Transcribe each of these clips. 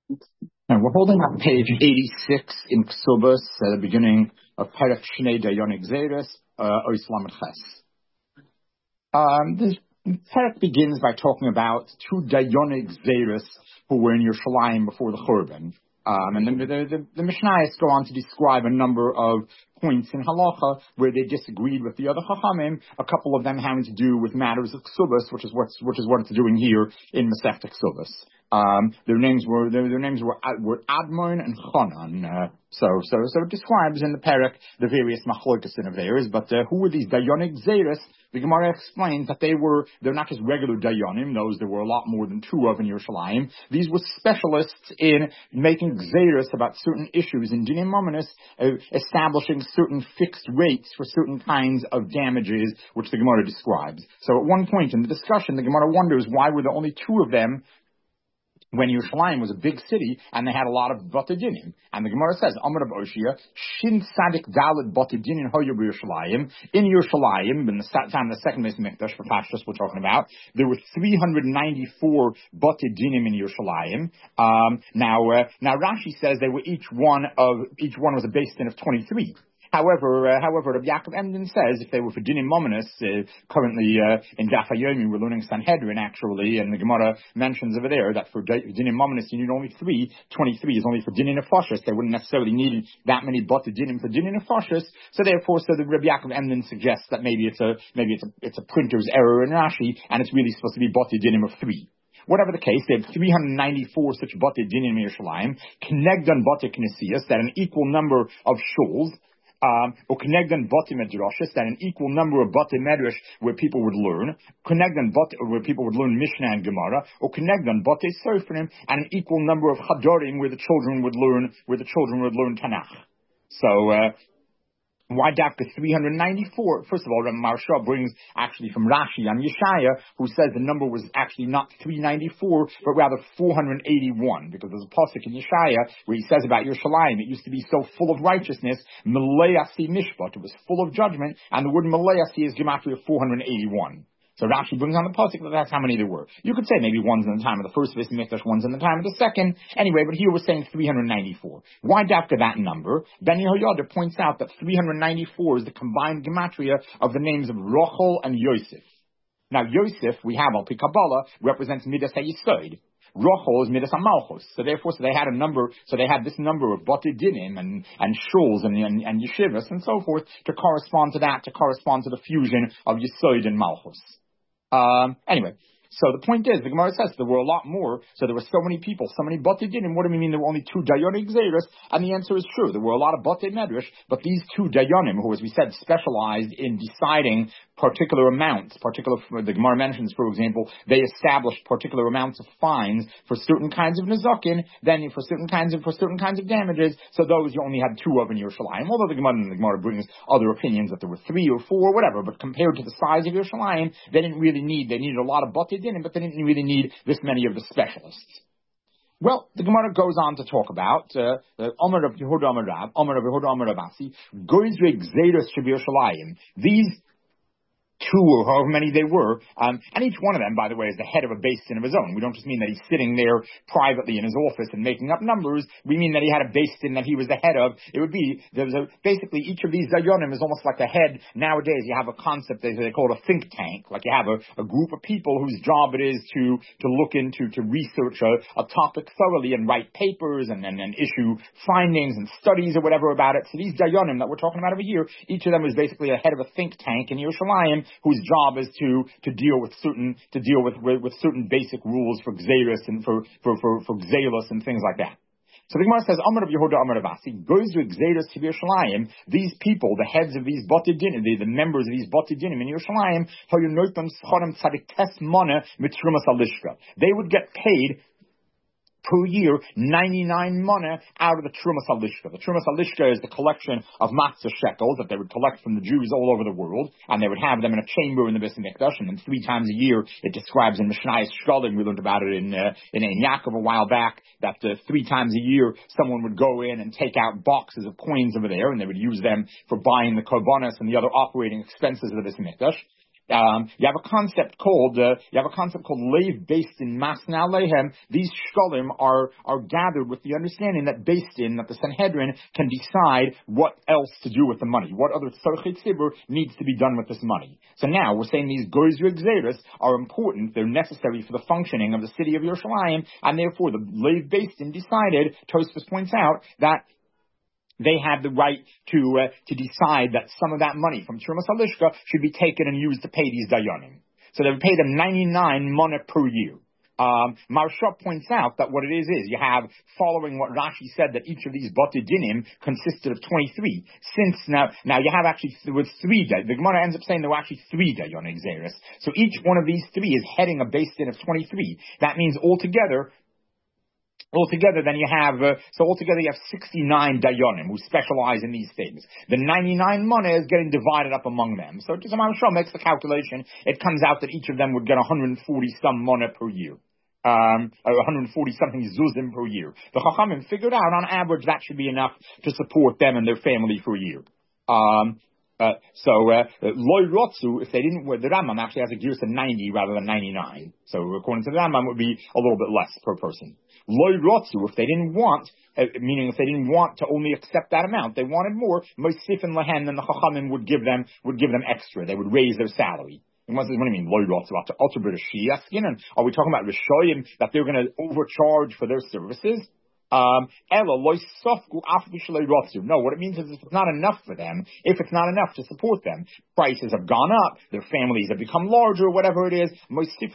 And we're holding up page 86 in Ksubas, the beginning of Perek Shnei Dayonik Zeres, Ois Lamed Ches. This Perek begins by talking about two Dayonik Zeres who were in Yerushalayim before the Churban. And the Mishnayos go on to describe a number of points in Halacha where they disagreed with the other Chachamim, a couple of them having to do with matters of Ksubas, which is what it's doing here in Masechta Ksubas. Their names were Admon and Chonan. So it describes in the Perek the various machlokas of theirs. But who were these Dayonik Zeres? The Gemara explains that they're not just regular Dayonim. Those there were a lot more than two of in Yerushalayim. These were specialists in making Zeres about certain issues in Dinim Mominus, establishing certain fixed rates for certain kinds of damages, which the Gemara describes. So at one point in the discussion, the Gemara wonders why were there only two of them when Yerushalayim was a big city and they had a lot of Batadinim. And the Gemara says, Amar of Oshia, Shin Sadik Dalet Batadinin Hoyer Yerushalayim. In Yerushalayim, in the time of the second Beis Mikdash, for Pashtus we're talking about, there were 394 Batadinim in Yerushalayim. Now Rashi says they were each one was a base din of 23. However, Rabbi Yaakov Emden says if they were for Dinim Mominus, currently in Daf Yomi we're learning Sanhedrin actually, and the Gemara mentions over there that for Dinim Mominus you need only 3. 23 is only for Dinim Nefashos. They wouldn't necessarily need that many Bata Dinim for Dinim Nefashos. So therefore, the Rabbi Yaakov Emden suggests that maybe it's a printer's error in Rashi, and it's really supposed to be Bata Dinim of 3. Whatever the case, they have 394 such Bata Dinim in Yerushalayim, Knegdan Bata Knesias, that an equal number of shuls, Knegdan Bati Medrashis, that an equal number of Bati Medrash where people would learn, Knegdan Bati where people would learn Mishnah and Gemara, or Knegdan Bati Sofrim, and an equal number of Chadorim where the children would learn Tanakh. So why Dafka 394? First of all, Maharsha brings actually from Rashi on Yeshaya, who says the number was actually not 394, but rather 481, because there's a pasuk in Yeshaya where he says about Yerushalayim, it used to be so full of righteousness, Melayasi Mishpat, it was full of judgment, and the word Melayasi is gematria 481. So Rashi brings on the pasuk that that's how many there were. You could say maybe one's in the time of the first Beis Mikdash, one's in the time of the second. Anyway, but here we're saying 394. Why dafka that number? Ben Yehoyada points out that 394 is the combined gematria of the names of Rochel and Yosef. Now Yosef, we have Al-Pi Kabbalah, represents Midas HaYisod. Rochel is Midas HaMalchus. So therefore, they had this number of Bati Dinim and Shuls and Yeshivas and so forth to correspond to the fusion of Yesod and Malchus. Anyway, so the point is, the Gemara says there were a lot more, so there were so many people, so many Bate Dinim. What do we mean there were only two Dayonik Zeres? And the answer is true. There were a lot of Bate Medrash, but these two Dayonim, who, as we said, specialized in deciding particular amounts, the Gemara mentions, for example, they established particular amounts of fines for certain kinds of Nezakin, then for certain kinds of damages, so those you only had two of in Yerushalayim, although the Gemara brings other opinions that there were 3 or 4 or whatever, but compared to the size of Yerushalayim, they needed a lot of Bate Dinim, but they didn't really need this many of the specialists. Well, the Gemara goes on to talk about Omer of Yehuda Omer Rav, Omer of Yehuda Omer Rav Asi, Goizre Gzeiros Yerushalayim. These two or however many they were, and each one of them, by the way, is the head of a base din of his own. We don't just mean that he's sitting there privately in his office and making up numbers. We mean that he had a base din that he was the head of. It would be, basically each of these Dayonim is almost like the head. Nowadays you have a concept, they call it a think tank, like you have a group of people whose job it is to look into, to research a topic thoroughly and write papers and issue findings and studies or whatever about it. So these Dayonim that we're talking about over here, each of them is basically a head of a think tank in Yerushalayim, whose job is to deal with certain basic rules for Gzeiros and for Gzeilos and things like that. So the Gemara says, Amar of Yehuda Amar of Asi, goes to Gzeiros to Yerushalayim. These people, the heads of these Bati Dinim, the members of these Bati Dinim in Yerushalayim, they would get paid per year 99 money out of the Trumas Halishka. The Trumas Halishka is the collection of matzah shekels that they would collect from the Jews all over the world, and they would have them in a chamber in the Beis Mikdash, and then 3 times a year, it describes in Mishnayos Shkolim, we learned about it in Yaakov a while back, that 3 times a year, someone would go in and take out boxes of coins over there, and they would use them for buying the korbanos and the other operating expenses of the Beis Mikdash. You have a concept called lave based in masna lehem. These shkolim are gathered with the understanding that that the Sanhedrin can decide what else to do with the money, what other tzarchei tzibur needs to be done with this money. So now we're saying these gozer gzeros are important; they're necessary for the functioning of the city of Yerushalayim, and therefore the lave based decided. Tosfos points out that they had the right to decide that some of that money from Trumas Halishka should be taken and used to pay these dayanim. So they would pay them 99 money per year. Maharsha points out that what it is you have, following what Rashi said, that each of these Batei Dinim consisted of 23. Since now you have actually, there was 3 day. The Gemara ends up saying there were actually 3 dayanim exeris. So each one of these 3 is heading a base din of 23. That means Altogether, then you have 69 dayanim who specialize in these things. The 99 money is getting divided up among them. So Maharsha makes the calculation. It comes out that each of them would get 140 some money per year. 140 something zuzim per year. The Chachamim figured out on average that should be enough to support them and their family for a year. Loy Rotsu, if they didn't, the Rambam actually has a gears of 90 rather than 99. So according to the Rambam, it would be a little bit less per person. Loy Rotsu, if they didn't want, meaning if they didn't want to only accept that amount, they wanted more, Moisif and Lehen, then the Chachamim would give them extra. They would raise their salary. And what do you mean, Loy Rotsu? Are we talking about Rishoyim that they're going to overcharge for their services? No, what it means is if it's not enough for them, if it's not enough to support them, prices have gone up, their families have become larger, whatever it is, even if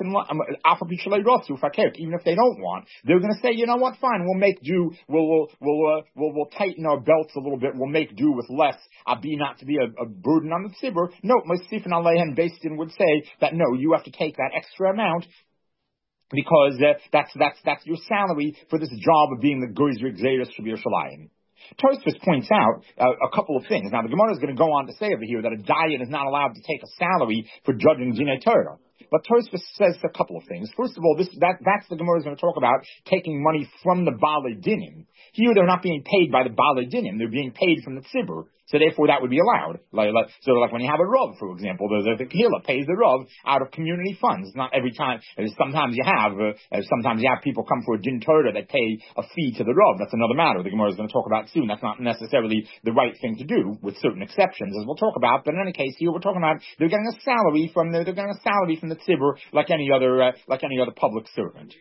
they don't want, they're going to say, you know what, fine, we'll make do, we'll tighten our belts a little bit, we'll make do with less, not to be a burden on the tzibur. No, Mosif and Aleihan based in would say that no, you have to take that extra amount, because that's your salary for this job of being the Gozer Gzeros Shel Yerushalayim. Tosfos points out a couple of things. Now the Gemara is going to go on to say over here that a dayan is not allowed to take a salary for judging Dinei Torah. But Tosfos says a couple of things. First of all, that's the Gemara is going to talk about taking money from the Balei Dinim. Here they're not being paid by the Balei Dinim; they're being paid from the tzibur. So therefore, that would be allowed. Like when you have a Rav, for example, the Kehillah pays the Rav out of community funds. Not every time. Sometimes you have people come for a din Torah that pay a fee to the Rav. That's another matter. The Gemara is going to talk about soon. That's not necessarily the right thing to do, with certain exceptions, as we'll talk about. But in any case, here we're talking about they're getting a salary from the tzibur like any other public servant.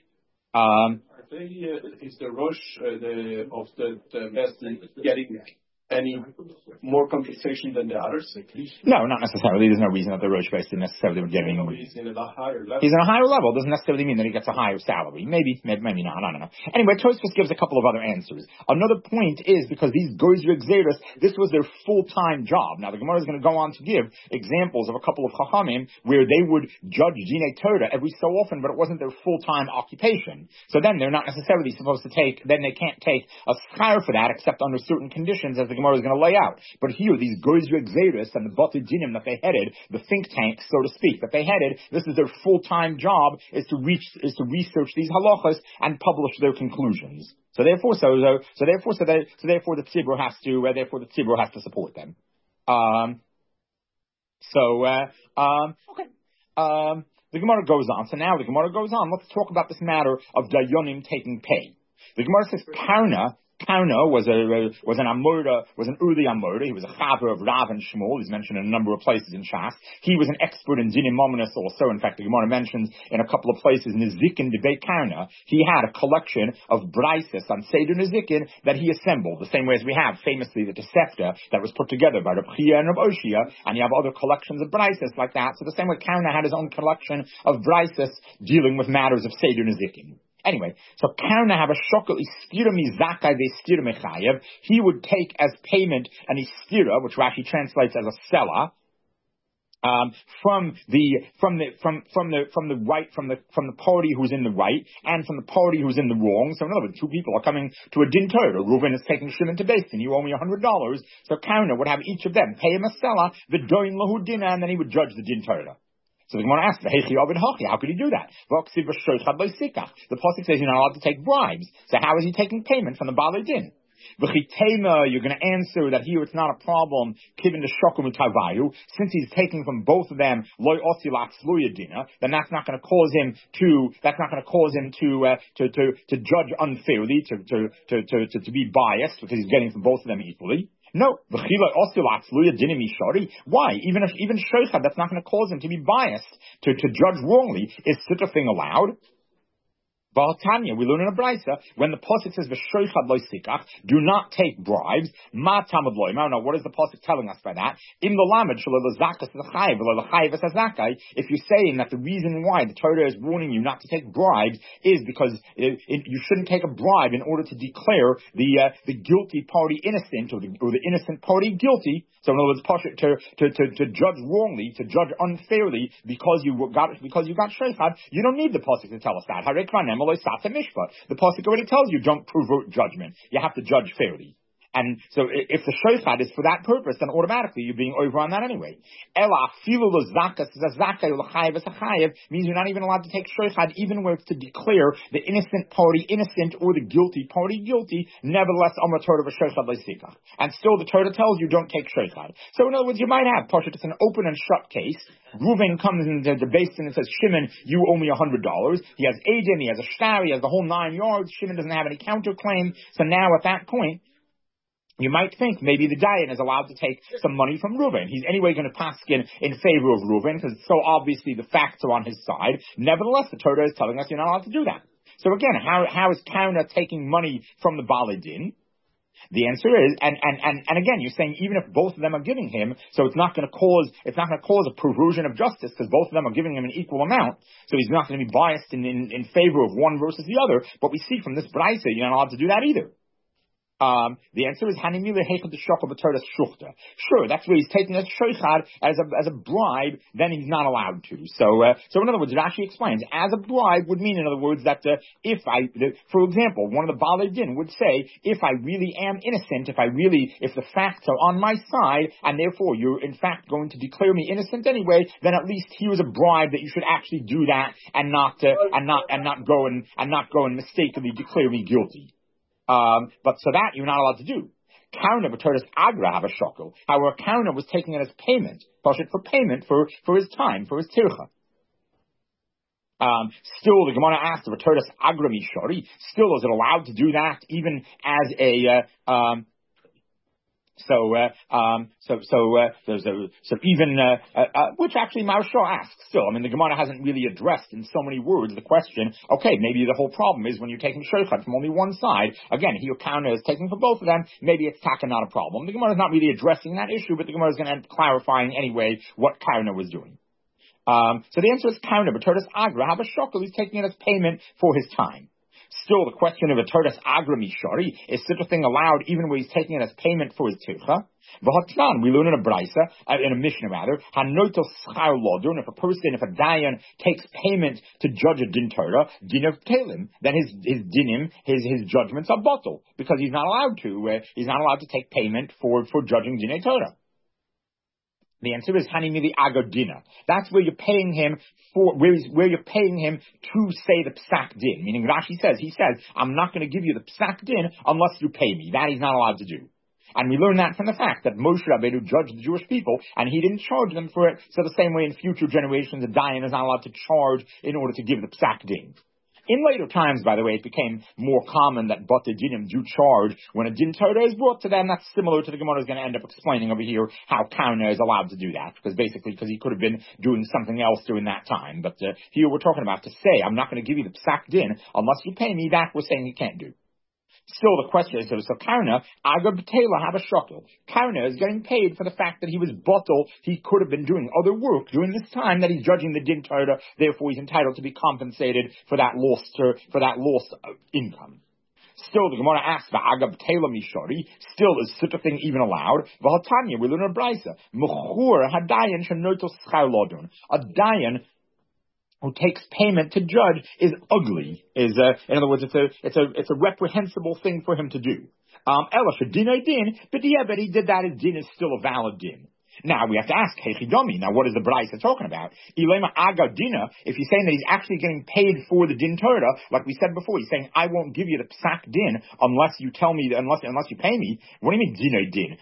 Is the Rosh of the Bestin getting any more compensation than the others? No, not necessarily. There's no reason that the Rosh Bestin necessarily would get any more. He's in a higher level. He's in a higher level. Doesn't necessarily mean that he gets a higher salary. Maybe not. I don't know. Anyway, Tosfos gives a couple of other answers. Another point is because these Gozer Gzeros, this was their full-time job. Now the Gemara is going to go on to give examples of a couple of Chachamim where they would judge Dinei Torah every so often, but it wasn't their full-time occupation. So then they're not necessarily supposed to take. Then they can't take a schar for that except under certain conditions, as the Gemara is going to lay out. But here, these Gozer Gzeros and the Batei Dinim that they headed, the think tank, so to speak, that they headed, this is their full-time job, is to research these halachas and publish their conclusions. So therefore the tzibur has to support them. The Gemara goes on. So now the Gemara goes on. Let's talk about this matter of dayanim taking pay. The Gemara says Karna was an Uri Amora. He was a chaver of Rav and Shmuel. He's mentioned in a number of places in Shas. He was an expert in Dinim Mominus also. In fact, the Gemara mentions in a couple of places Nizikin Debate Karna. He had a collection of braises on Seder Nizikin that he assembled, the same way as we have famously the Tosefta that was put together by Reb Chia and Reb Oshia, and you have other collections of braises like that. So the same way Karna had his own collection of braises dealing with matters of Seder Nizikin. Anyway, so Karna have a shokal istira mizakai ve'istira mechayev. He would take as payment an istira, which Rashi translates as a sela, from the party who's in the right and from the party who's in the wrong. So in other words, two people are coming to a din Torah. Reuven is taking shilin to Beis Din. You owe me $100. So Karna would have each of them pay him a sela, v'doin lahu dina, and then he would judge the din Torah. So the Gemara asks, how could he do that? The Pasuk says you're not allowed to take bribes. So how is he taking payment from the Balei Din? V'chitema, you're going to answer that here it's not a problem, given the shokum utavayu, since he's taking from both of them, loy osilat sluyadina, then that's not going to cause him to judge unfairly, to be biased, because he's getting from both of them equally. No, why? Even sheikhad, that's not going to cause him to be biased, to judge wrongly. Is such a thing allowed? Tanya, we learn in a brisa when the pasuk says v'shoichad lo sikach, do not take bribes. Ma tamad lo. Now, what is the pasuk telling us by that? Im lo lamed shelo lo zakas l'chayiv lo l'chayiv es hazakai. If you're saying that the reason why the Torah is warning you not to take bribes is because you shouldn't take a bribe in order to declare the guilty party innocent or the innocent party guilty. So in other words, to judge wrongly, to judge unfairly because you got sheikhad, you don't need the pasuk to tell us that. The pasuk already tells you don't pervert judgment. You have to judge fairly. And so if the sheikhad is for that purpose, then automatically you're being over on that anyway. Means you're not even allowed to take sheikhad even where it's to declare the innocent party innocent or the guilty party guilty. Nevertheless, and still the Torah tells you don't take sheikhad. So in other words, you might have, Pasha, it's an open and shut case. Reuven comes into the basin and says, Shimon, you owe me $100. He has Edom, he has a shtar, he has the whole 9 yards. Shimon doesn't have any counterclaim. So now at that point, you might think maybe the Dayan is allowed to take some money from Reuven. He's anyway going to paskin in favor of Reuven because so obviously the facts are on his side. Nevertheless, the Torah is telling us you're not allowed to do that. So again, how is Kauna taking money from the Baalei Din? The answer is, and again, you're saying even if both of them are giving him, so it's not going to cause a perversion of justice because both of them are giving him an equal amount. So he's not going to be biased in favor of one versus the other. But we see from this brisa, you're not allowed to do that either. The answer is sure, that's where he's taking a sheikhad as a bribe, then he's not allowed to. So in other words, it actually explains, as a bribe would mean, in other words, that for example, one of the Baalei Din would say, if I really am innocent, if the facts are on my side, and therefore you're in fact going to declare me innocent anyway, then at least here's a bribe that you should actually do that and not go and mistakenly declare me guilty. But so that you're not allowed to do. Kauna b'Torah's agra have a shokel. However, Kauna was taking it as payment, for payment for his time, for his tircha. Still, the Gemara asked the B'Torah's agra mishori. Still, is it allowed to do that even as a which actually Maharsha asks still. I mean, the Gemara hasn't really addressed in so many words the question, okay, maybe the whole problem is when you're taking sheikhad from only one side. Again, here Kauna is taking for both of them. Maybe it's taka not a problem. The Gemara is not really addressing that issue, but the Gemara is going to end clarifying anyway what Kauna was doing. So the answer is Kauna, but Torah's agra, have a shokel, he's taking it as payment for his time. Still, the question of a Torah's agra mishari, is such a thing allowed even where he's taking it as payment for his tircha? V'hatnan, we learn in a brisa, in a Mishnah rather, hanotos schar lodun, if a dayan takes payment to judge a din Torah, din of telim, then his dinim, his judgments are bottle, because he's not allowed to take payment for judging dinei Torah. The answer is hanimili agodina. That's where you're paying him where you're paying him to say the psak din. Meaning Rashi says, I'm not going to give you the psak din unless you pay me. That he's not allowed to do. And we learn that from the fact that Moshe Rabbeinu judged the Jewish people, and he didn't charge them for it. So the same way in future generations, a dayan is not allowed to charge in order to give the psak din. In later times, by the way, it became more common that Batei Dinim do charge when a din Torah is brought to them. That's similar to the Gemara is going to end up explaining over here how Kauna is allowed to do that, because he could have been doing something else during that time. But here we're talking about to say, I'm not going to give you the psak din unless you pay me. That we're saying he can't do. Still, the question is, so Kauna, Aga B'Tela have a shokel. Kauna is getting paid for the fact that he was bottle. He could have been doing other work during this time that he's judging the din Torah. Therefore, he's entitled to be compensated for that lost income. Still, the Gemara asks, Aga B'Tela Mishori, still is such a thing even allowed? V'Hatanya, we learn in a brisa, Mechur Hadayan Shenotos Schar Lodun. A dayan who takes payment to judge is ugly. In other words, it's a reprehensible thing for him to do. Ela shedinei din, but he did that. His din is still a valid din. Now we have to ask, Hechidomi. Now what is the Braisa talking about? Ilema Aga Dina, if he's saying that he's actually getting paid for the Din Torah, like we said before, he's saying, I won't give you the Psak Din unless you tell me, unless you pay me. What do you mean Dina Din?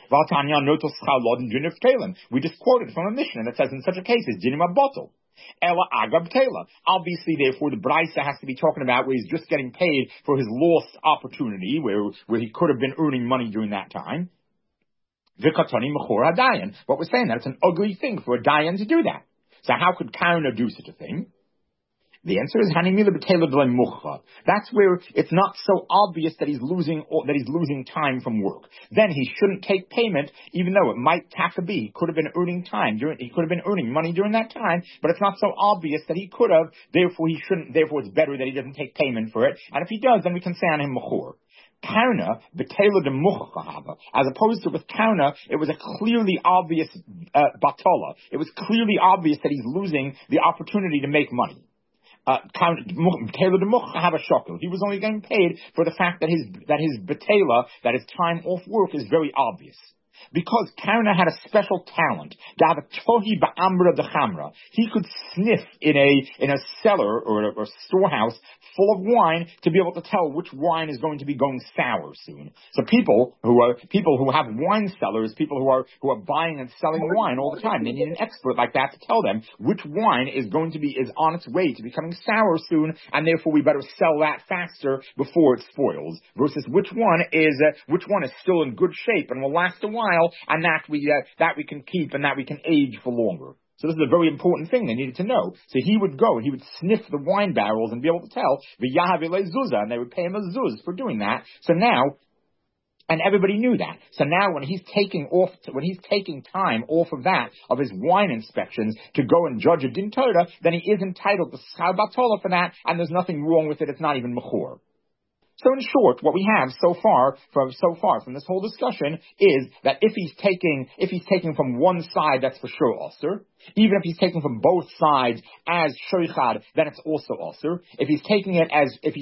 We just quoted from a Mishnah that says in such a case, it's Dinim Abotol. Ella Agab Tela. Obviously, therefore, the Braisa has to be talking about where he's just getting paid for his lost opportunity, where he could have been earning money during that time. Vikatani Mechor HaDayan. But we're saying that it's an ugly thing for a Dayan to do that. So how could Karna do such a thing? The answer is Hanimila B'Tela B'Lei Mucha. That's where it's not so obvious that he's losing time from work. Then he shouldn't take payment, even though it might be he could have been earning he could have been earning money during that time, but it's not so obvious that he could have. Therefore, he shouldn't. Therefore, it's better that he doesn't take payment for it. And if he does, then we can say on him Mechor. Karna, B'Tela de Muchahava, as opposed to with Karna, it was a clearly obvious batola. It was clearly obvious that he's losing the opportunity to make money. He was only getting paid for the fact that his betela, that his time off work, is very obvious. Because Karna had a special talent, he could sniff in a cellar or a storehouse full of wine to be able to tell which wine is going to be going sour soon. So people who have wine cellars, people who are buying and selling wine all the time, they need an expert like that to tell them which wine is on its way to becoming sour soon, and therefore we better sell that faster before it spoils. Versus which one is still in good shape and will last a while, and that we can keep and that we can age for longer. So this is a very important thing they needed to know. So he would go and he would sniff the wine barrels and be able to tell v'yahav elei zuzah, and they would pay him a zuz for doing that. So now, and everybody knew that. So now when he's taking time off of his wine inspections to go and judge a din Torah, then he is entitled to schar batola for that, and there's nothing wrong with it. It's not even mechor. So in short, what we have so far from this whole discussion is that if he's taking from one side, that's for sure osur. Even if he's taking from both sides as shoichad, then it's also osur. If he's taking it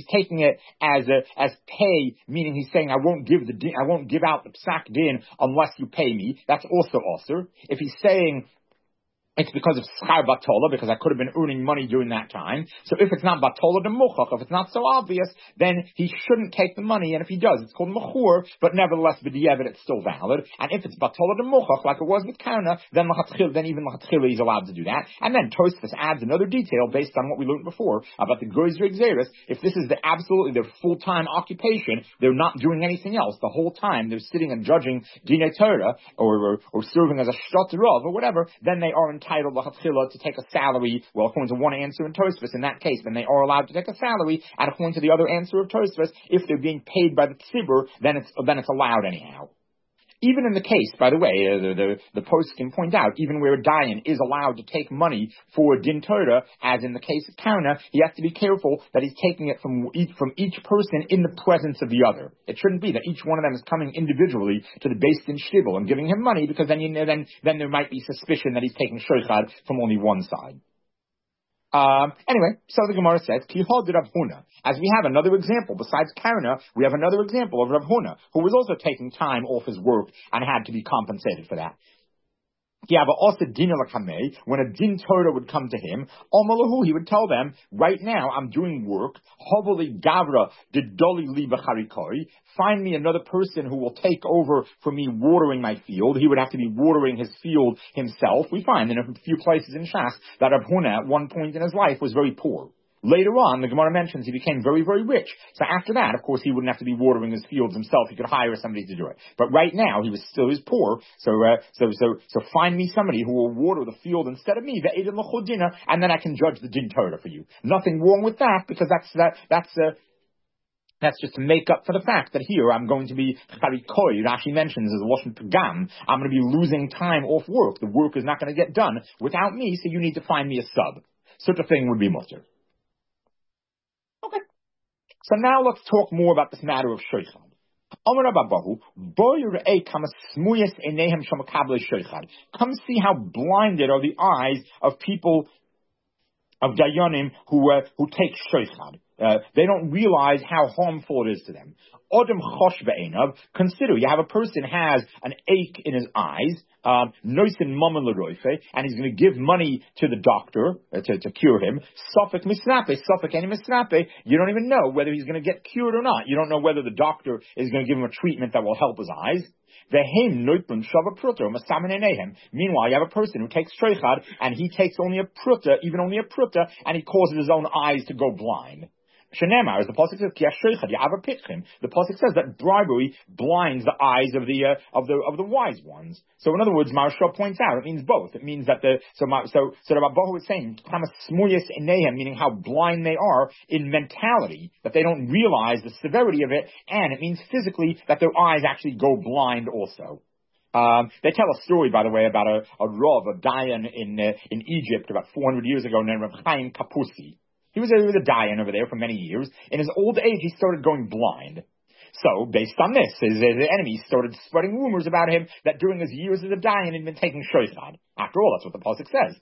as pay, meaning he's saying I won't give out the psak din unless you pay me, that's also osur. If he's saying it's because of schar batola, because I could have been earning money during that time. So if it's not batola de muchach, if it's not so obvious, then he shouldn't take the money. And if he does, it's called mechur, but nevertheless, b'diavad, it's still valid. And if it's batola de muchach, like it was with Karna, then even l'chatchila he's allowed to do that. And then Tosfos adds another detail based on what we learned before about the Goyzer Xeris. If this is absolutely their full-time occupation, they're not doing anything else the whole time. They're sitting and judging Dinei Torah or serving as a shtater of or whatever. Then they are entitled to take a salary. Well, according to one answer in Tosfos, in that case, then they are allowed to take a salary. And according to the other answer of Tosfos, if they're being paid by the tzibur, then it's allowed anyhow. Even in the case, by the way, the post can point out, even where a dayan is allowed to take money for din Torah, as in the case of Karna, he has to be careful that he's taking it from each person in the presence of the other. It shouldn't be that each one of them is coming individually to the Beis Din Shtibel and giving him money, because then there might be suspicion that he's taking shoichad from only one side. Anyway, so the Gemara says, Kihod de Rav Huna. As we have another example, besides Karna, we have another example of Rav Huna, who was also taking time off his work and had to be compensated for that. When a din Torah would come to him, he would tell them, right now I'm doing work, find me another person who will take over for me watering my field. He would have to be watering his field himself. We find in a few places in Shas that Rav Huna at one point in his life was very poor. Later on, the Gemara mentions he became very, very rich. So after that, of course, he wouldn't have to be watering his fields himself. He could hire somebody to do it. But right now, he was poor. So find me somebody who will water the field instead of me, and then I can judge the din Torah for you. Nothing wrong with that, because that's just to make up for the fact that here I'm going to be charikoi. Rashi mentions as a Lashon Pagam, I'm going to be losing time off work. The work is not going to get done without me, so you need to find me a sub. Such a thing would be mutter. Okay. So now let's talk more about this matter of shoichad. Come see how blinded are the eyes of people, of dayanim who take shoichad. They don't realize how harmful it is to them. Odem chosh be'enav, consider you have a person has an ache in his eyes, noisin mammon l'roife, and he's going to give money to the doctor to cure him. Suffolk misrape, Suffolk any misrape. You don't even know whether he's going to get cured or not. You don't know whether the doctor is going to give him a treatment that will help his eyes. Meanwhile, you have a person who takes shreichad and he takes only a pruta, even only a pruta, and he causes his own eyes to go blind. Shenemar, as the pasuk says, the pasuk says that bribery blinds the eyes of the wise ones. So in other words, Maharsha points out it means both. It means that the Rabbahu is saying meaning how blind they are in mentality, that they don't realize the severity of it, and it means physically that their eyes actually go blind also. They tell a story, by the way, about a Rav, a Dayan in Egypt about 400 years ago named Rav Chaim Kapusi. He was a Dayan over there for many years. In his old age, he started going blind. So, based on this, his enemies started spreading rumors about him that during his years as a Dayan, he'd been taking shreichad. After all, that's what the pasuk says.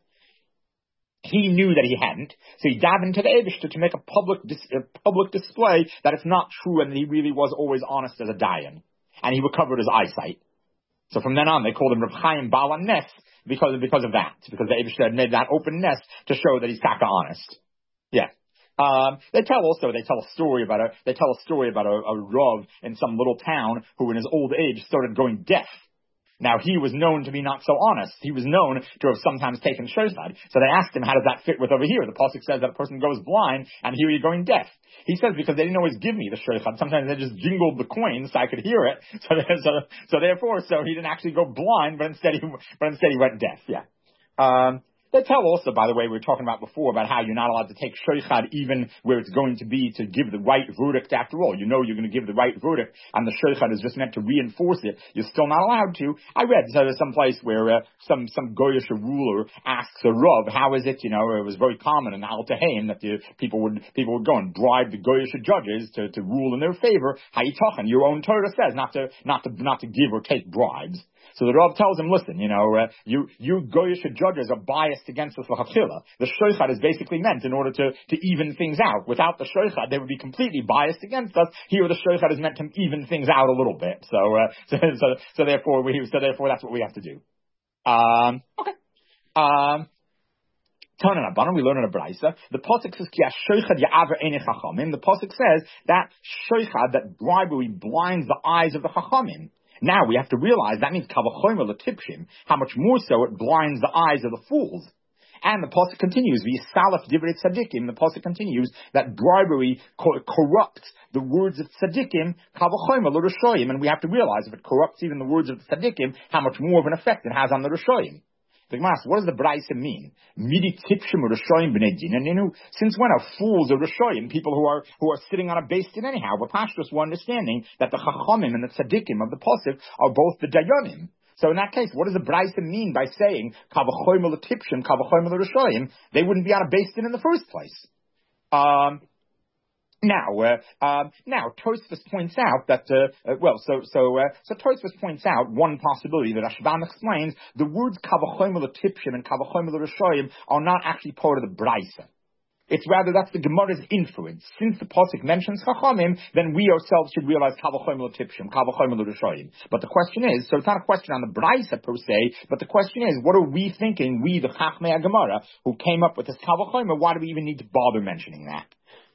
He knew that he hadn't, so he davened to the Eibishter to make a public display that it's not true and that he really was always honest as a Dayan. And he recovered his eyesight. So from then on, they called him Rav Chaim Baal HaNes because of that. Because the Eibishter had made that open nest to show that he's taka honest. Yeah. They tell a story about a Rav in some little town who in his old age started going deaf. Now, he was known to be not so honest. He was known to have sometimes taken shreichad. So they asked him, how does that fit with over here? The pasuk says that a person goes blind, and here you're going deaf. He says, because they didn't always give me the shreichad. Sometimes they just jingled the coins so I could hear it. So therefore, he didn't actually go blind, but instead he went deaf. Yeah. They tell also, by the way, we were talking about before about how you're not allowed to take shreichad even where it's going to be to give the right verdict after all. You know you're going to give the right verdict, and the shreichad is just meant to reinforce it. You're still not allowed to. I read there's some place where some goyish ruler asks a Rav, how is it, it was very common in Al Tahain that people would go and bribe the goyish judges to rule in their favor. Hayitachan, your own Torah says not to give or take bribes. So the Rav tells him, listen, you goyish judges are biased against us l'chatchila. The shreichad is basically meant in order to even things out. Without the shreichad, they would be completely biased against us. Here, the shreichad is meant to even things out a little bit. So therefore that's what we have to do. Okay. We learn in a brayso. The pasuk says, the pasuk says that shreichad, that bribery, blinds the eyes of the chachamim. Now we have to realize that means kavachomer l'tipshim. How much more so it blinds the eyes of the fools. And the pasuk continues, v'yisalaf divrei tzadikim. The pasuk continues that bribery corrupts the words of tzadikim, kavachomer l'rushoyim. And we have to realize if it corrupts even the words of tzadikim, how much more of an effect it has on the rushoyim. The Gemara asks, what does the brayso mean? Midi tipshim Rishoyim b'nei din. And since when are fools or Rishoyim people who are sitting on a base din anyhow? But Pashtus were understanding that the Chachamim and the Tzadikim of the pasuk are both the Dayanim. So in that case, what does the brayso mean by saying Kavachoyim l'tipshim, Kavachoyim l'Rishoyim? They wouldn't be on a base din in the first place. Now Tosfos points out that Tosfos points out one possibility that Rashbam explains: the words kavachomer l'tipshim and kavachomer l'rishoyim are not actually part of the brayso. It's rather that's the Gemara's inference. Since the pasuk mentions chachamim, then we ourselves should realize kavachomer l'tipshim, kavachomer l'rishoyim. But the question is, so it's not a question on the brayso per se, but the question is, what are we thinking? We, the Chachmei Gemara, who came up with this kavachomer, why do we even need to bother mentioning that?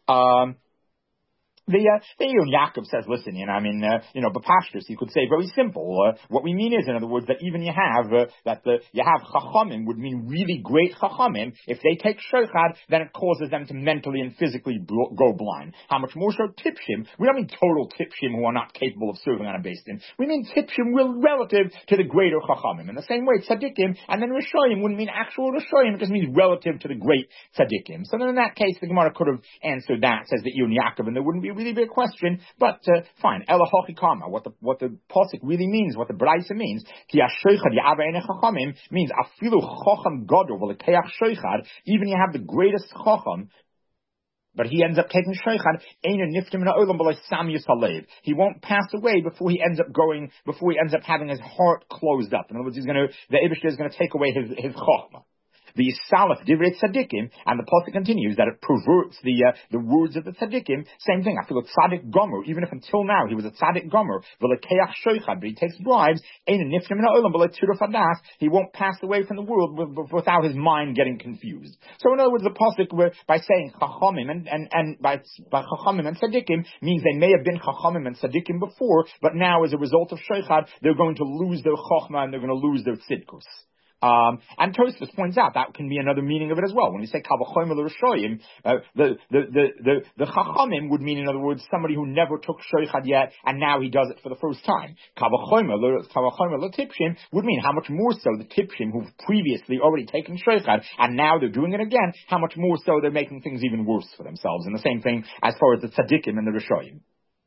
The Yaakov says, listen, B'pashtus, you could say very simple. What we mean is, in other words, that even you have chachamim would mean really great chachamim. If they take shreichad, then it causes them to mentally and physically go blind. How much more so tipshim? We don't mean total tipshim who are not capable of serving on a base din. We mean tipshim relative to the greater chachamim. In the same way, tzadikim and then rishoyim wouldn't mean actual rishoyim. It just means relative to the great tzadikim. So then in that case, the Gemara could have answered that. Says that Yaakov, and there wouldn't be a really big question, but fine. Ela hochi kama. What the pasuk really means, what the brayso means, ki hasheichad ya'ava ene chachamim means afilu chacham gadol v'lekeach sheichad. Even you have the greatest chacham, but he ends up taking sheichad. Eina niftim na'olam b'lei samyus halev. He won't pass away before he ends up having his heart closed up. In other words, the Eibishter is going to take away his chachma. the Yisalaf Divrei Tzadikim, and the pasuk continues that it perverts the words of the Tzadikim. Same thing. I feel a Tzadik Gomer, even if until now he was a Tzadik Gomer, v'lekeach shoichad, but he takes bribes, ein nifnim min ha'olam, but fadas, he won't pass away from the world without his mind getting confused. So in other words, the pasuk by saying chachamim and by chachamim and tzaddikim means they may have been chachamim and tzaddikim before, but now as a result of sheichad, they're going to lose their chachma and they're going to lose their tzidkus. And Tosfos points out that can be another meaning of it as well. When you say kavachomer l'rishoyim, the chachamim would mean, in other words, somebody who never took sheichad yet and now he does it for the first time. Kavachomer l'tipshim would mean how much more so the tipshim who've previously already taken sheichad and now they're doing it again. How much more so they're making things even worse for themselves. And the same thing as far as the tzaddikim and the rishoyim.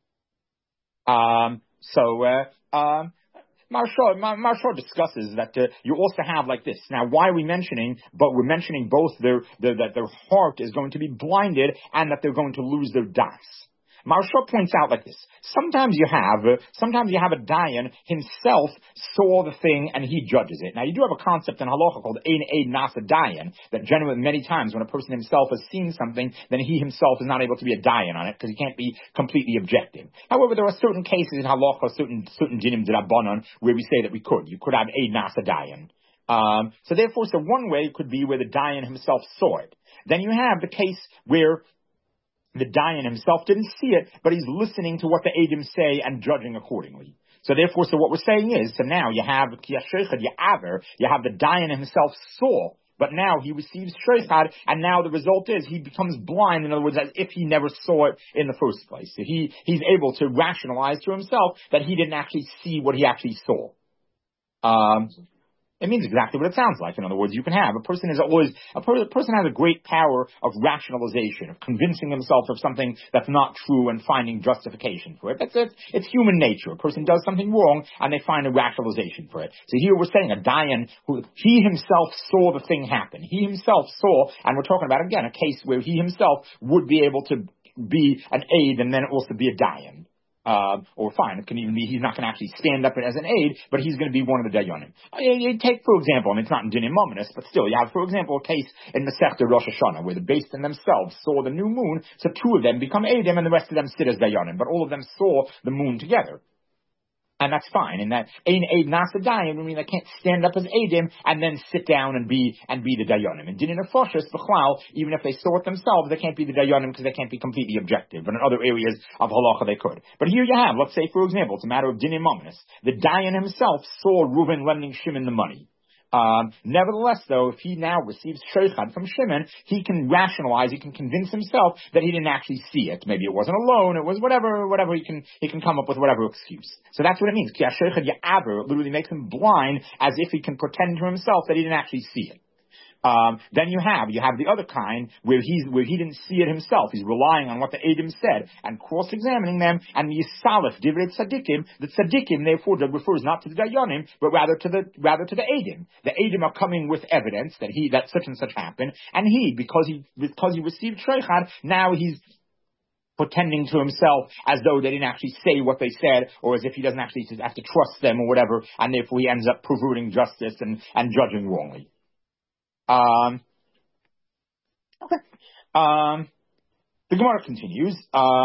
Marshall discusses that you also have like this. Now, why are we mentioning? But we're mentioning both that their heart is going to be blinded and that they're going to lose their das. Marshall points out like this. Sometimes you have a dayan himself saw the thing and he judges it. Now you do have a concept in halacha called ein eid nasa dayan, that generally many times when a person himself has seen something, then he himself is not able to be a dayan on it because he can't be completely objective. However, there are certain cases in halacha, certain dinim d'rabbanan where we say that you could have eid nasa dayan. So therefore, one way could be where the dayan himself saw it. Then you have the case where the dayan himself didn't see it, but he's listening to what the Eidim say and judging accordingly. So therefore, what we're saying is, so now you have the dayan himself saw, but now he receives sheichad, and now the result is he becomes blind, in other words, as if he never saw it in the first place. So he's able to rationalize to himself that he didn't actually see what he actually saw. It means exactly what it sounds like. In other words, you can have a person has a great power of rationalization, of convincing himself of something that's not true and finding justification for it. It's human nature. A person does something wrong and they find a rationalization for it. So here we're saying a dayan he himself saw the thing happen. He himself saw, and we're talking about again a case where he himself would be able to be an aid and then also be a dayan. Or fine, it can even be he's not going to actually stand up as an aid, but he's going to be one of the dayanim. You take, for example, it's not in dinim mominus, but still, you have, for example, a case in Masechta Rosh Hashanah where the Beis Din themselves saw the new moon, so two of them become aidim and the rest of them sit as dayanim, but all of them saw the moon together. And that's fine. And that ein eid nasa dayan would mean they can't stand up as eidim and then sit down and be the dayanim. And dinin nefashos b'chlal, even if they saw it themselves, they can't be the dayanim because they can't be completely objective. But in other areas of halacha they could. But here you have, let's say for example, it's a matter of dinin mominus. The dayan himself saw Reuven lending Shimon the money. Nevertheless, though, if he now receives sheichad from Shimon, he can rationalize, he can convince himself that he didn't actually see it. Maybe it wasn't a loan, it was whatever, he can come up with whatever excuse. So that's what it means. Ki ha-sheichad ya'aver literally makes him blind, as if he can pretend to himself that he didn't actually see it. Then you have the other kind where he didn't see it himself. He's relying on what the Eidim said and cross-examining them. And the Yisalaf Divrei Tzadikim, the Tzadikim therefore refers not to the Dayanim, but rather to the Eidim. The Eidim are coming with evidence that such and such happened, and because he received sheichad, now he's pretending to himself as though they didn't actually say what they said, or as if he doesn't actually have to trust them or whatever, and therefore he ends up perverting justice and judging wrongly. Okay. The Gemara continues.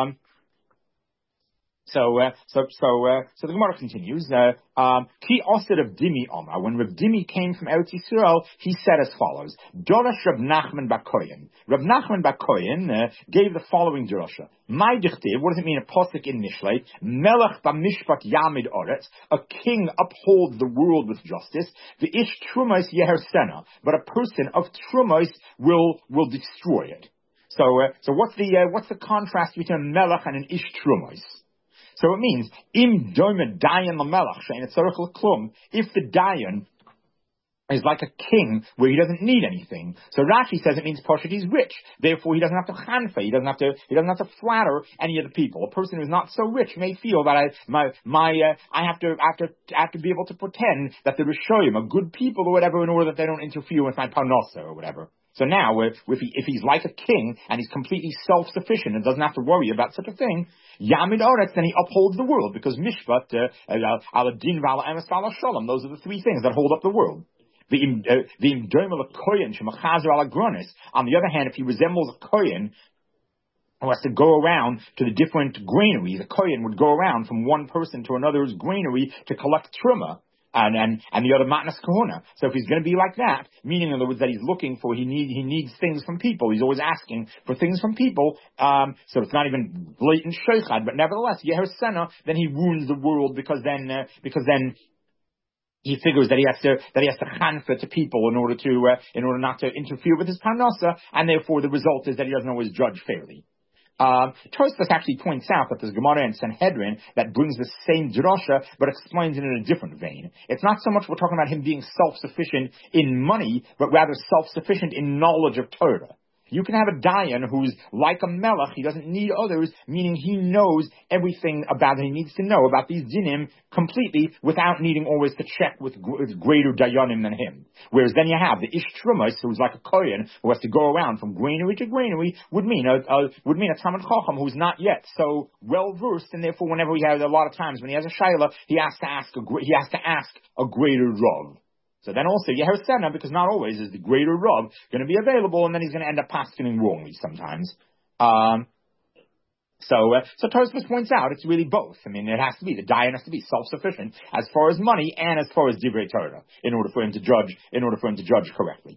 So the Gemara continues. Ki Osir of Dimi Omar. When Rav Dimi came from Eretz Yisrael, he said as follows: Dorash Rav Nachman bar Kohen. Rav Nachman bar Kohen gave the following drasha. My dichtiv. What does it mean? A posuk in Mishlei. Melech b'mishpat yamid oretz. A king upholds the world with justice. The ish trumos yehersena. But a person of trumos will destroy it. So what's the contrast between a melech and an ish trumos? So it means, im doimed dayan lamelach she'en etzarech l'klum, if the dayan is like a king where he doesn't need anything. So Rashi says it means Pashut, he's rich. Therefore he doesn't have to chanfa, he doesn't have to flatter any of the people. A person who's not so rich may feel that I have to be able to pretend that the Rishoyim are good people or whatever in order that they don't interfere with my parnasa or whatever. So now, if he's like a king and he's completely self-sufficient and doesn't have to worry about such a thing, Yamid Oretz, then he upholds the world, because Mishpat, Ala Din Vala Emes Vala Shalom, those are the three things that hold up the world. On the other hand, if he resembles a kohen who has to go around to the different granaries, a kohen would go around from one person to another's granary to collect truma. And the other matnas kahuna. So if he's going to be like that, meaning in other words that he's looking for, he needs things from people. He's always asking for things from people. So it's not even blatant sheichad, but nevertheless, yeher sena, then he ruins the world because then he figures that he has to chanfa to people in order not to interfere with his parnasa, and therefore the result is that he doesn't always judge fairly. Tosfos actually points out that there's Gemara in Sanhedrin that brings the same drasha, but explains it in a different vein. It's not so much we're talking about him being self-sufficient in money, but rather self-sufficient in knowledge of Torah. You can have a dayan who's like a melech, he doesn't need others, meaning he knows everything about it, he needs to know about these dinim completely without needing always to check with greater dayanim than him. Whereas then you have the ish trumas, who's like a kohen, who has to go around from granary to granary, would mean a Talmid Chacham who's not yet so well versed, and therefore whenever he has a lot of times when he has a shayla, he has to ask a greater rav. So then also, Yeher Sena, because not always is the greater Rav going to be available, and then he's going to end up paskening wrongly sometimes. So Tosfos points out it's really both. I mean, it has to be, the dayan has to be self-sufficient as far as money and as far as divrei Torah in order for him to judge correctly.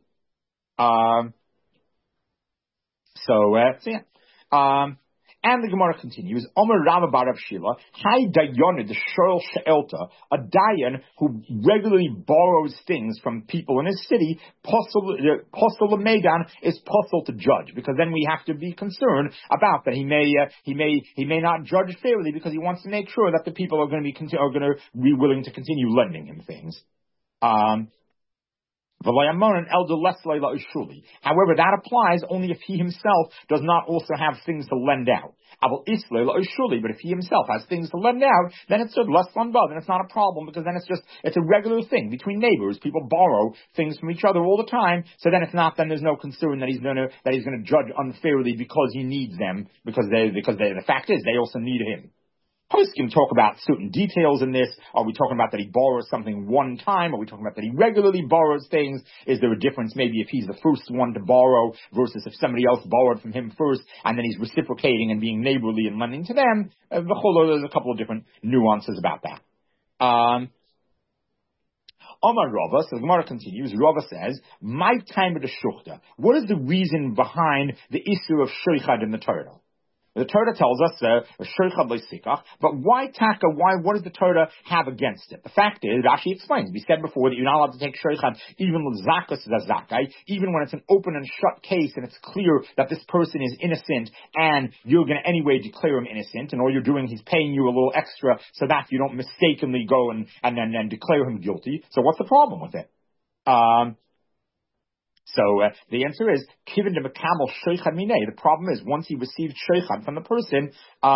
And the Gemara continues, Omer Rava bar Rav Shila, Hai Dayan the Shorel She'elta, a Dayan who regularly borrows things from people in his city, Posel Megan is Posel to judge, because then we have to be concerned about that he may not judge fairly because he wants to make sure that the people are going to be willing to continue lending him things. However, that applies only if he himself does not also have things to lend out. But if he himself has things to lend out, then it's less fun, then it's not a problem, because then it's a regular thing between neighbors. People borrow things from each other all the time, so then there's no concern that he's going to judge unfairly because he needs them, because the fact is they also need him. Poskim talk about certain details in this. Are we talking about that he borrows something one time? Are we talking about that he regularly borrows things? Is there a difference maybe if he's the first one to borrow versus if somebody else borrowed from him first and then he's reciprocating and being neighborly and lending to them? There's a couple of different nuances about that. Omar Rava, so the Gemara continues, Rava says, my time of the shuchta. What is the reason behind the issue of sheichad in the Torah? The Torah tells us, but why taka? What does the Torah have against it? The fact is, Rashi explains, we said before that you're not allowed to take sheichad even even when it's an open and shut case and it's clear that this person is innocent and you're going to anyway declare him innocent, and all you're doing, he's paying you a little extra so that you don't mistakenly go and then declare him guilty. So what's the problem with it? So the answer is, kiven de mekabel sheichad minei. The problem is, once he received sheichad from the person,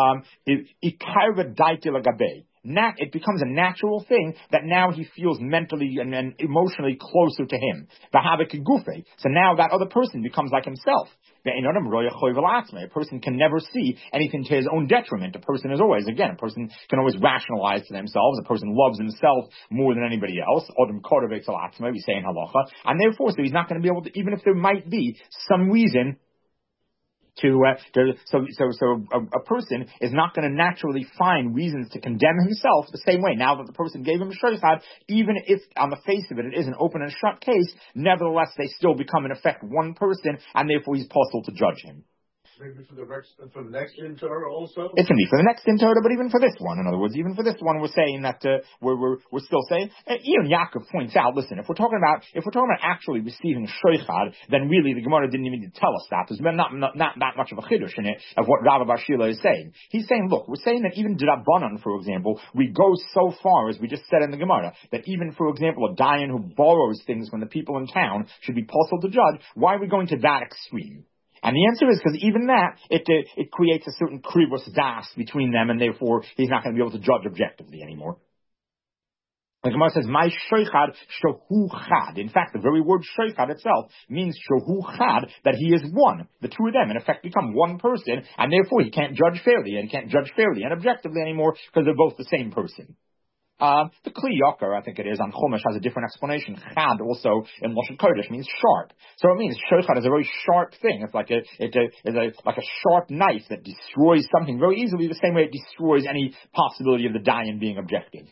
it becomes a natural thing that now he feels mentally and emotionally closer to him. So now that other person becomes like himself. A person can never see anything to his own detriment. A person can always rationalize to themselves. A person loves himself more than anybody else. We say in halacha. And therefore, so he's not going to be able to, even if there might be some reason so a person is not going to naturally find reasons to condemn himself the same way. Now that the person gave him sheichad, even if on the face of it is an open and shut case, nevertheless they still become in effect one person, and therefore he's possible to judge him. Maybe for the next in Torah also? It can be for the next in Torah, but even for this one. In other words, even for this one, we're saying that we're still saying. Even Yaakov points out. Listen, if we're talking about actually receiving sheichad, then really the Gemara didn't even need to tell us that. There's not that much of a chiddush in it of what Rava bar Shila is saying. He's saying, look, we're saying that even D'Rabbanan, for example, we go so far as we just said in the Gemara that even, for example, a dayan who borrows things from the people in town should be possible to judge. Why are we going to that extreme? And the answer is because even that, it creates a certain krivus das between them, and therefore he's not going to be able to judge objectively anymore. The Gemara says, "My sheichad shohu chad." In fact, the very word sheichad itself means shohu chad, that he is one. The two of them, in effect, become one person, and therefore he can't judge fairly and objectively anymore because they're both the same person. The Kli Yakar, I think it is, on Chumash has a different explanation. Chad also in Lashon Kodesh means sharp. So it means Shochad is a very sharp thing. It's like a sharp knife that destroys something very easily, the same way it destroys any possibility of the dayan being objective.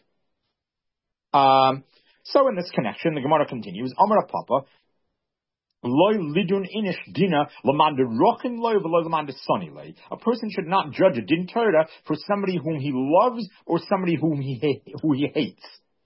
So in this connection, the Gemara continues, Amar Papa, a person should not judge a din Torah for somebody whom he loves or somebody who he hates.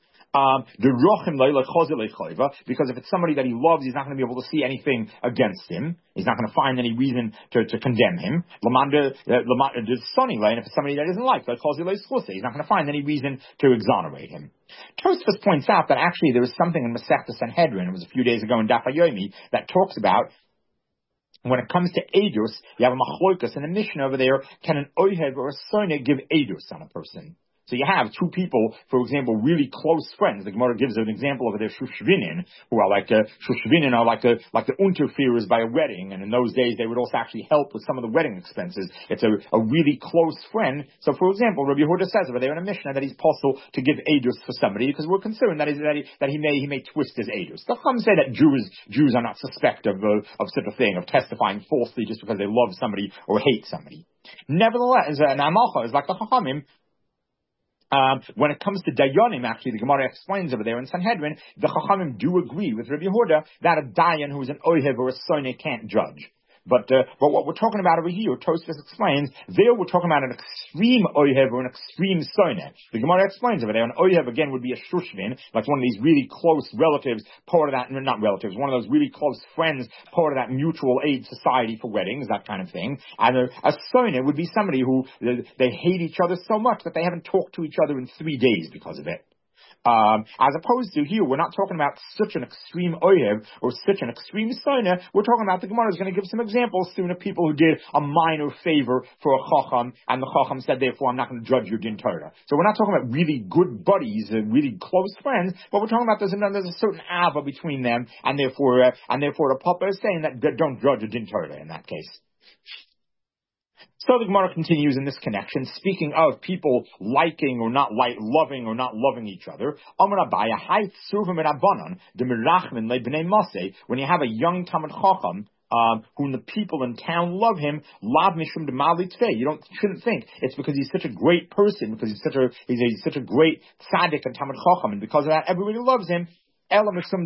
Because if it's somebody that he loves, he's not going to be able to see anything against him. He's not going to find any reason to condemn him. And if it's somebody that he doesn't like, he's not going to find any reason to exonerate him. Tosfos points out that actually there is something in Masechta Sanhedrin, it was a few days ago in Daf Yomi, that talks about when it comes to edus, you have a machlokas in the Mishnah over there, can an ohev or a soneh give edus on a person? So you have two people, for example, really close friends. The Gemara gives an example of their shushvinin, who are shushvinin are like the interferers by a wedding, and in those days they would also actually help with some of the wedding expenses. It's a really close friend. So, for example, Rabbi Yehuda says over there in a Mishnah that he's possible to give edus for somebody because we're concerned that he may twist his edus. The Chacham say that Jews are not suspect of such a thing, of testifying falsely just because they love somebody or hate somebody. Nevertheless, an amalcha is like the Chachamim. When it comes to Dayanim, actually, the Gemara explains over there in Sanhedrin, the Chachamim do agree with Rabbi Yehuda that a Dayan who is an Ohev or a Soneh can't judge. But what we're talking about over here, Tosfos explains, there we're talking about an extreme Ohev or an extreme Soneh. The Gemara explains over there, an Ohev again would be a Shushvin, like one of these really close relatives, part of that, not relatives, one of those really close friends, part of that mutual aid society for weddings, that kind of thing. And a Soneh would be somebody who, they hate each other so much that they haven't talked to each other in 3 days because of it. As opposed to here, we're not talking about such an extreme oyev or such an extreme soneh. We're talking about, the Gemara is going to give some examples soon of people who did a minor favor for a chacham, and the chacham said, therefore, I'm not going to judge your din Torah. So we're not talking about really good buddies, really close friends, but we're talking about there's a certain ava between them, and therefore the Papa is saying that don't judge a din Torah in that case. So the Gemara continues in this connection, speaking of people liking or not loving or not loving each other. When you have a young Talmid Chacham, whom the people in town love him, you shouldn't think it's because he's such a great person, because he's such a great tzaddik and Talmid Chacham, and because of that everybody loves him. The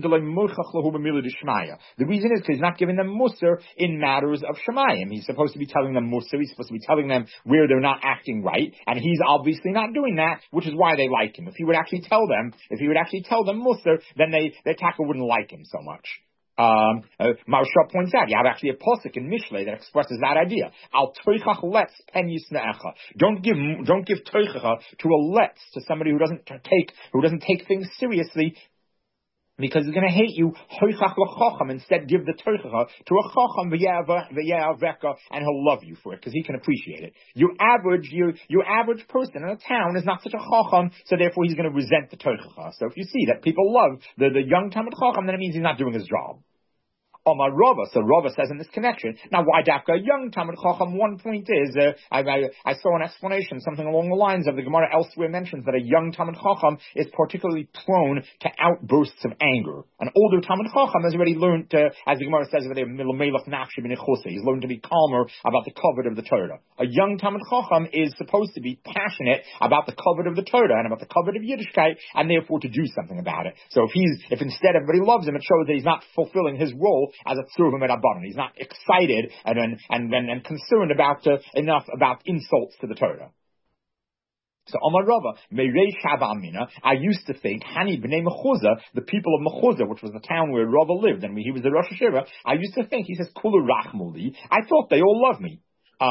reason is because he's not giving them musar in matters of shemayim. He's supposed to be telling them musar. He's supposed to be telling them where they're not acting right, and he's obviously not doing that, which is why they like him. If he would actually tell them musar, then their taka wouldn't like him so much. Maharsha points out, you have actually a pasuk in Mishlei that expresses that idea. Al toichach letz pen yisneecha. Don't give toichacha to a letz, to somebody who doesn't take things seriously, because he's going to hate you. Instead, give the toichacha to a chacham v'ya'aveka, and he'll love you for it because he can appreciate it. Your average person in a town is not such a chacham, so therefore he's going to resent the toichacha. So if you see that people love the young Talmid Chacham, then it means he's not doing his job. Omar Rava, so Rava says in this connection, now why dafka a young Talmid Chacham? One point is, I saw an explanation, something along the lines of the Gemara elsewhere mentions that a young Talmid Chacham is particularly prone to outbursts of anger. An older Talmid Chacham has already learned to, as the Gemara says over there, he's learned to be calmer about the covet of the Torah. A young Talmid Chacham is supposed to be passionate about the covet of the Torah and about the covet of Yiddishkeit, and therefore to do something about it. So if instead everybody loves him, it shows that he's not fulfilling his role as a tzurvim rabbanon. He's not excited and concerned enough about insults to the Torah. So Omar Rava, Meirei Shava Amina, I used to think, Hani b'nei Mechuzah, the people of Mechuzah, which was the town where Rava lived, and he was the Rosh Hashiva, I used to think, he says, Kulu Rachmuli, I thought they all loved me.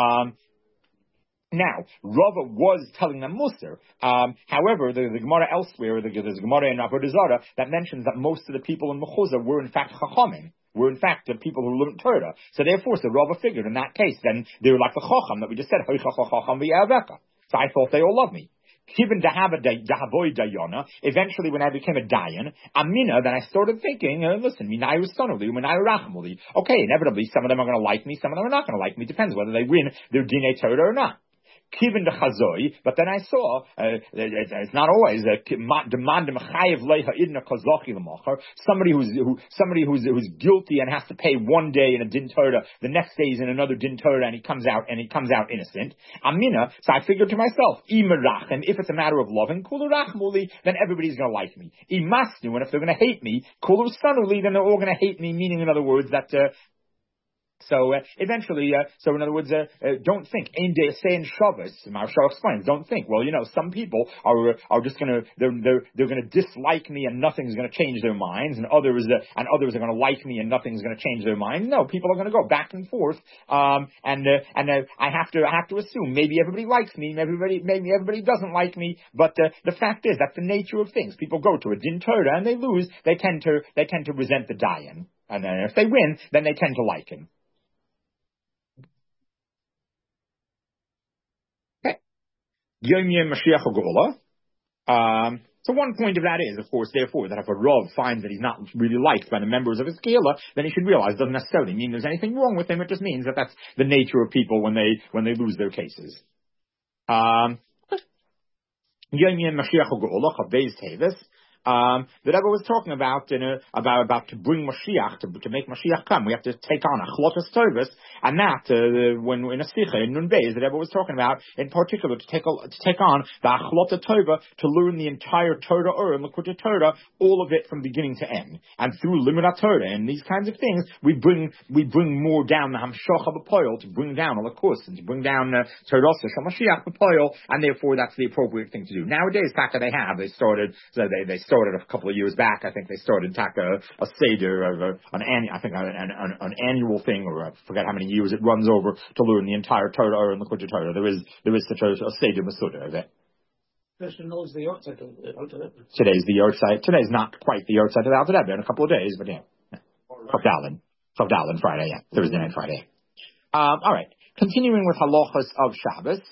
Now, Rava was telling them Musar. However, the Gemara elsewhere, there's a Gemara in Avodah Zarah that mentions that most of the people in Mechuzah were in fact Chachamim, were in fact the people who learned Torah. So therefore, Rava figured in that case, then they were like the Chacham that we just said, so I thought they all loved me. Eventually, when I became a Dayan, Amina, then I started thinking, listen, okay, inevitably, some of them are going to like me, some of them are not going to like me. Depends whether they win their Dinei Torah or not. Kiven de Chazoi, but then I saw, it's not always, somebody who's guilty and has to pay one day in a din Torah, the next day is in another din Torah, and he comes out innocent. Amina, so I figured to myself, if it's a matter of loving, then everybody's going to like me. Imasnu, and if they're going to hate me, then they're all going to hate me, meaning in other words that eventually, in other words, don't think. Ein de saying Shabbos. Maharsha explains. Don't think. Well, some people are just gonna they're gonna dislike me and nothing's gonna change their minds, and others are gonna like me and nothing's gonna change their minds. No, people are gonna go back and forth. I have to assume maybe everybody likes me, maybe everybody doesn't like me. But the fact is that's the nature of things. People go to a din Torah and they lose. They tend to resent the dayan, and then if they win, then they tend to like him. Yom Mashiach Geula. So one point of that is, of course, therefore, that if a Rav finds that he's not really liked by the members of his Kehillah, then he should realize it doesn't necessarily mean there's anything wrong with him. It just means that that's the nature of people when they lose their cases. Yom Mashiach Geula Chav Tevis. The Rebbe was talking about to bring Mashiach, to make Mashiach come. We have to take on Achlotas Tovos, and that when in a Sicha in Nun Beis, the Rebbe was talking about in particular to take on the Achlota Tova, to learn the entire Torah and Likutei Torah, all of it from beginning to end, and through Limud Torah and these kinds of things, we bring more down the Hamshocha B'Poyel, to bring down Alakus, and to bring down Torah Shal Mashiach B'Poyel, and therefore that's the appropriate thing to do. Nowadays, they started a couple of years back. I think they started a seder, an annual thing, or I forget how many years it runs over, to learn the entire Torah and the Likutei Torah. There is such a seder Masuda of it. Today's the Yortzeit. Today's not quite the Yortzeit of Alter Rebbe in a couple of days, but yeah. Chavdalin Friday, yeah. Thursday night Friday. All right. Continuing with halachas of Shabbos.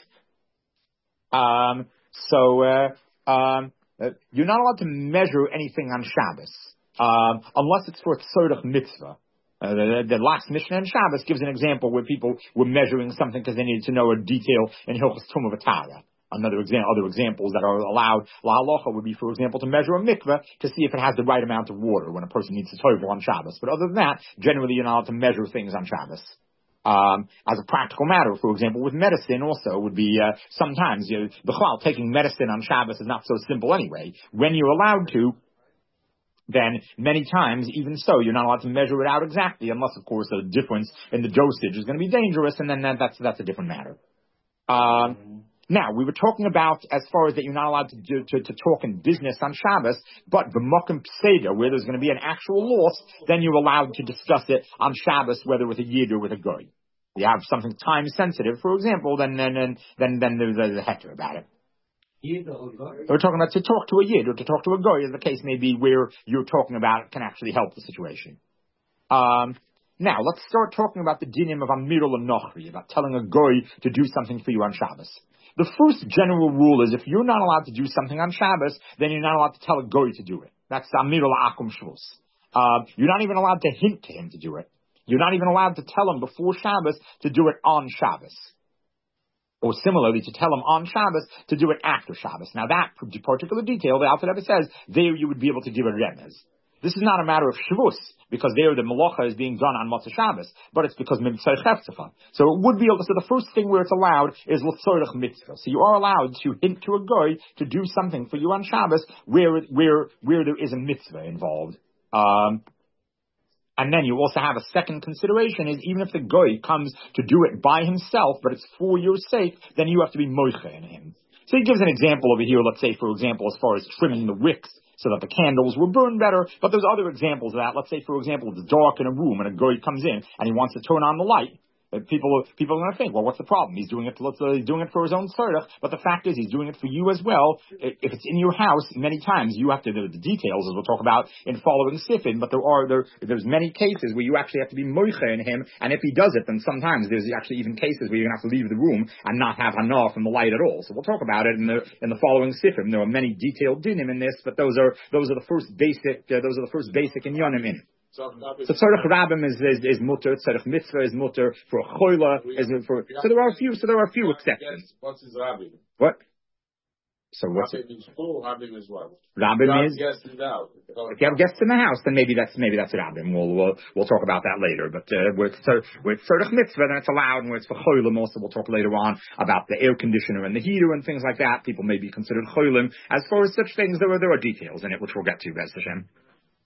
You're not allowed to measure anything on Shabbos, unless it's for a tzorach mitzvah. The last Mishnah on Shabbos gives an example where people were measuring something because they needed to know a detail in Hilchos Tumah V'Tara. Other examples that are allowed, la halacha, would be, for example, to measure a mikveh to see if it has the right amount of water when a person needs to tovel on Shabbos. But other than that, generally you're not allowed to measure things on Shabbos. As a practical matter, for example, with medicine also would be, sometimes, taking medicine on Shabbos is not so simple anyway. When you're allowed to, then many times, even so, you're not allowed to measure it out exactly, unless, of course, the difference in the dosage is going to be dangerous, and then that's a different matter. Now, we were talking about, as far as that you're not allowed to talk in business on Shabbos, but b'makom pseda, where there's going to be an actual loss, then you're allowed to discuss it on Shabbos, whether with a yid or with a goy. You have something time sensitive, for example, then there's a heter about it. We're talking about to talk to a yid or to talk to a goy, as the case may be, where you're talking about can actually help the situation. Now, let's start talking about the dinim of Amirul and Nochri, about telling a goy to do something for you on Shabbos. The first general rule is if you're not allowed to do something on Shabbos, then you're not allowed to tell a goy to do it. That's Amirul Akum Shvus. You're not even allowed to hint to him to do it. You're not even allowed to tell him before Shabbos to do it on Shabbos. Or similarly, to tell him on Shabbos to do it after Shabbos. Now that particular detail, the Alter Rebbe says, there you would be able to give a remez. This is not a matter of Shavuos, because there the Malacha is being done on Motzei Shabbos, but it's because Mitzvah Chefzefa. So it would be able to, so the first thing where it's allowed is L'tzorech Mitzvah. So you are allowed to hint to a goy to do something for you on Shabbos where there is a mitzvah involved. And then you also have a second consideration is even if the goy comes to do it by himself, but it's for your sake, then you have to be moicha in him. So he gives an example over here, let's say, for example, as far as trimming the wicks so that the candles will burn better, but there's other examples of that. Let's say, for example, it's dark in a room and a goy comes in and he wants to turn on the light. People are going to think, well, what's the problem? He's doing it for his own tzorech, but the fact is he's doing it for you as well. If it's in your house, many times you have to do the details, as we'll talk about in following Sifin, but there's many cases where you actually have to be moicha in him, and if he does it, then sometimes there's actually even cases where you're going to have to leave the room and not have hana from the light at all. So we'll talk about it in the following Sifin. There are many detailed dinim in this, but those are the first basic inyanim in it. So tzorech rabim is mutter, tzorech mitzvah is mutter, for choila is for. So there are a few exceptions. What's his rabbi? What? So what's it? Rabbi is full, rabbi is what? Rabim is. Guests in the house. If you have guests in the house, then maybe that's rabim. We'll talk about that later. But with tzorech mitzvah, then it's allowed, and with for cholim also, we'll talk later on about the air conditioner and the heater and things like that. People may be considered cholim. As far as such things, there are details in it which we'll get to, Bez Hashem.